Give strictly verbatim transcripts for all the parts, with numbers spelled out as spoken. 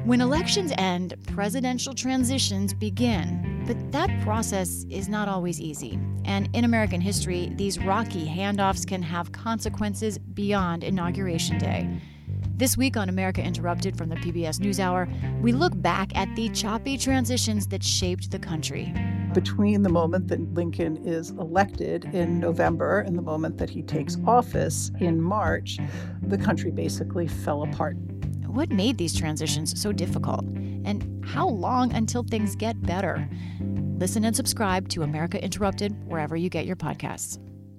When elections end, presidential transitions begin. But that process is not always easy. And in American history, these rocky handoffs can have consequences beyond Inauguration Day. This week on America Interrupted from the P B S NewsHour, we look back at the choppy transitions that shaped the country. Between the moment that Lincoln is elected in November and the moment that he takes office in March, the country basically fell apart. What made these transitions so difficult? And how long until things get better? Listen and subscribe to America Interrupted wherever you get your podcasts.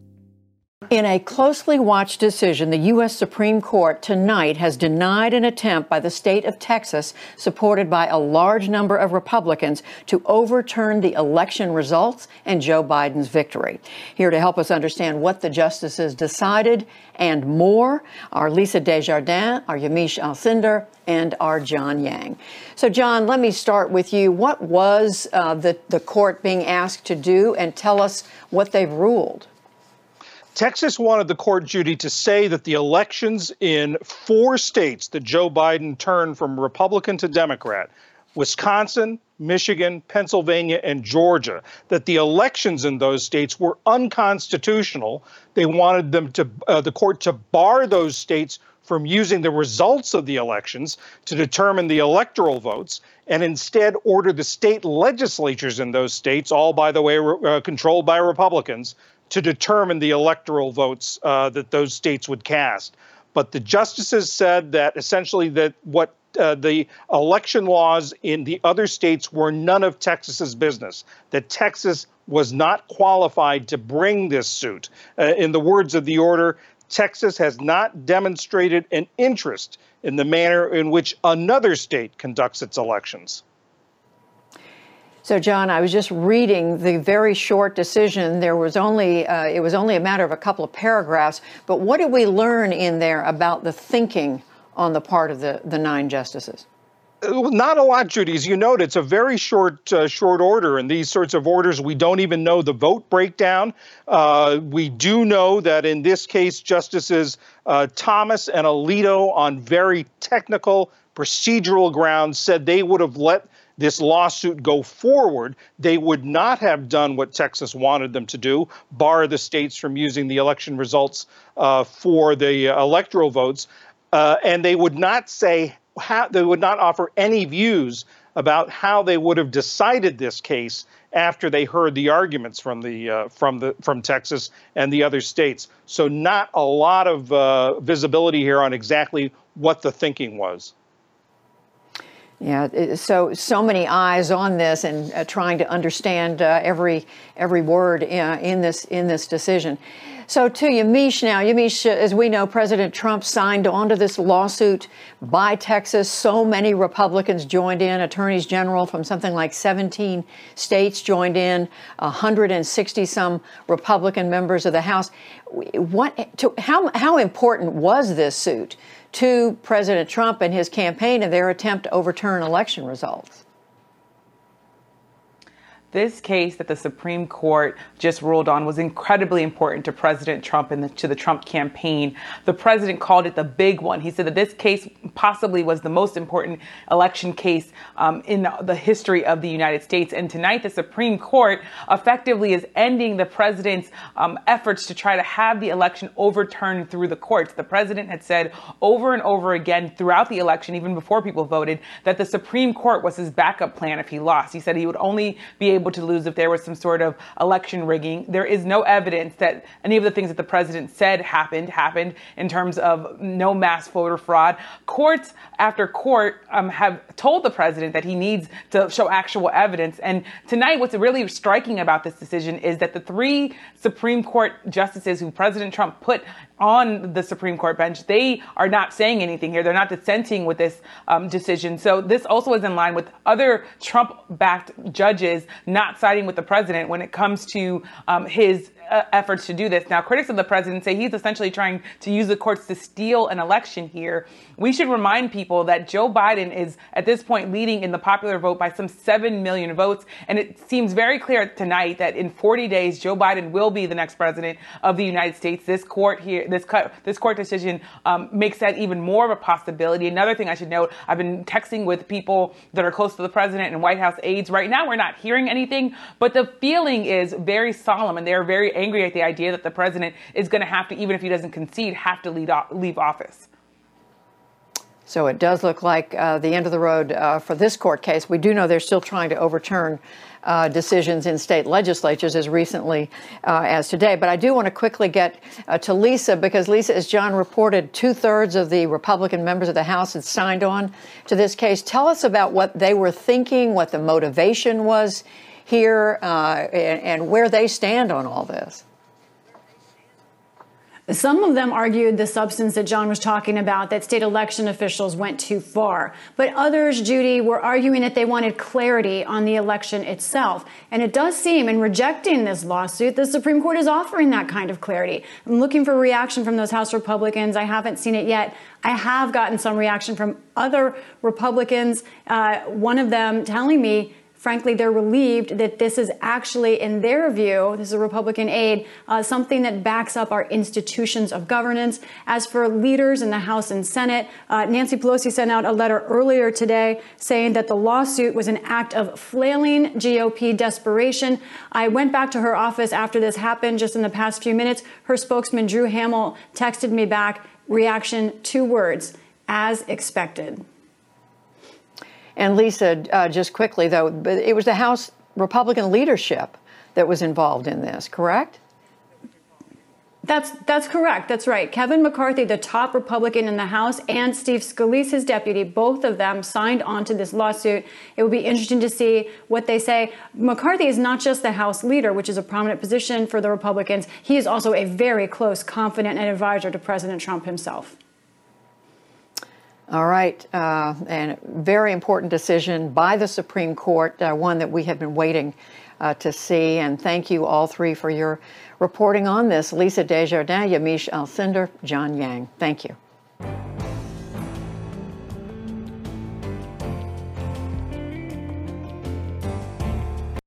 In a closely watched decision, the U S Supreme Court tonight has denied an attempt by the state of Texas, supported by a large number of Republicans, to overturn the election results and Joe Biden's victory. Here to help us understand what the justices decided and more are Lisa Desjardins, our Yamiche Alcindor, and our John Yang. So, John, let me start with you. What was uh, the, the court being asked to do, and tell us what they've ruled? Texas wanted the court, Judy, to say that the elections in four states that Joe Biden turned from Republican to Democrat, Wisconsin, Michigan, Pennsylvania, and Georgia, that the elections in those states were unconstitutional. They wanted them to uh, the court to bar those states from using the results of the elections to determine the electoral votes, and instead order the state legislatures in those states, all, by the way, uh, controlled by Republicans, to determine the electoral votes uh, that those states would cast. But the justices said that essentially that what uh, the election laws in the other states were none of Texas's business, that Texas was not qualified to bring this suit. Uh, in the words of the order, Texas has not demonstrated an interest in the manner in which another state conducts its elections. So, John, I was just reading the very short decision. There was only uh, it was only a matter of a couple of paragraphs. But what did we learn in there about the thinking on the part of the, the nine justices? Not a lot, Judy. As you note, it's a very short, uh, short order. And these sorts of orders, we don't even know the vote breakdown. Uh, we do know that in this case, Justices uh, Thomas and Alito, on very technical procedural grounds, said they would have let this lawsuit go forward. They would not have done what Texas wanted them to do, bar the states from using the election results uh, for the uh, electoral votes. Uh, and they would not say how, they would not offer any views about how they would have decided this case after they heard the arguments from the uh, from the from Texas and the other states. So not a lot of uh, visibility here on exactly what the thinking was. Yeah, so so many eyes on this, and uh, trying to understand uh, every every word uh, in this in this decision. So to Yamiche now, Yamiche, as we know, President Trump signed onto this lawsuit by Texas. So many Republicans joined in. Attorneys general from something like seventeen states joined in. one hundred sixty some Republican members of the House. What? To, how how important was this suit to President Trump and his campaign and their attempt to overturn election results? This case that the Supreme Court just ruled on was incredibly important to President Trump and the, to the Trump campaign. The president called it the big one. He said that this case possibly was the most important election case um, in the history of the United States. And tonight, the Supreme Court effectively is ending the president's um, efforts to try to have the election overturned through the courts. The president had said over and over again throughout the election, even before people voted, that the Supreme Court was his backup plan if he lost. He said he would only be able to lose if there was some sort of election rigging. There is no evidence that any of the things that the president said happened, happened in terms of no mass voter fraud. Courts after court um, have told the president that he needs to show actual evidence. And tonight, what's really striking about this decision is that the three Supreme Court justices who President Trump put on the Supreme Court bench, they are not saying anything here. They're not dissenting with this um, decision. So this also is in line with other Trump-backed judges not siding with the president when it comes to um, his uh, efforts to do this. Now, critics of the president say he's essentially trying to use the courts to steal an election here. We should remind people that Joe Biden is at this point leading in the popular vote by some seven million votes. And it seems very clear tonight that in forty days, Joe Biden will be the next president of the United States. This court here, this this court decision um, makes that even more of a possibility. Another thing I should note, I've been texting with people that are close to the president and White House aides. Right now, we're not hearing anything, but the feeling is very solemn, and they're very angry at the idea that the president is going to have to, even if he doesn't concede, have to lead, leave office. So it does look like uh, the end of the road uh, for this court case. We do know they're still trying to overturn uh, decisions in state legislatures as recently uh, as today. But I do want to quickly get uh, to Lisa, because Lisa, as John reported, two thirds of the Republican members of the House had signed on to this case. Tell us about what they were thinking, what the motivation was here, uh, and, and where they stand on all this. Some of them argued the substance that John was talking about, that state election officials went too far. But others, Judy, were arguing that they wanted clarity on the election itself. And it does seem, in rejecting this lawsuit, the Supreme Court is offering that kind of clarity. I'm looking for a reaction from those House Republicans. I haven't seen it yet. I have gotten some reaction from other Republicans, uh, one of them telling me, frankly, they're relieved that this is actually, in their view, this is a Republican aide, uh, something that backs up our institutions of governance. As for leaders in the House and Senate, uh, Nancy Pelosi sent out a letter earlier today saying that the lawsuit was an act of flailing G O P desperation. I went back to her office after this happened just in the past few minutes. Her spokesman, Drew Hamill, texted me back, reaction, two words, as expected. And Lisa, uh, just quickly, though, it was the House Republican leadership that was involved in this, correct? That's that's correct. That's right. Kevin McCarthy, the top Republican in the House, and Steve Scalise, his deputy, both of them signed on to this lawsuit. It will be interesting to see what they say. McCarthy is not just the House leader, which is a prominent position for the Republicans. He is also a very close confidant and advisor to President Trump himself. All right, uh, and very important decision by the Supreme Court, uh, one that we have been waiting uh, to see. And thank you all three for your reporting on this. Lisa Desjardins, Yamiche Alcindor, John Yang. Thank you.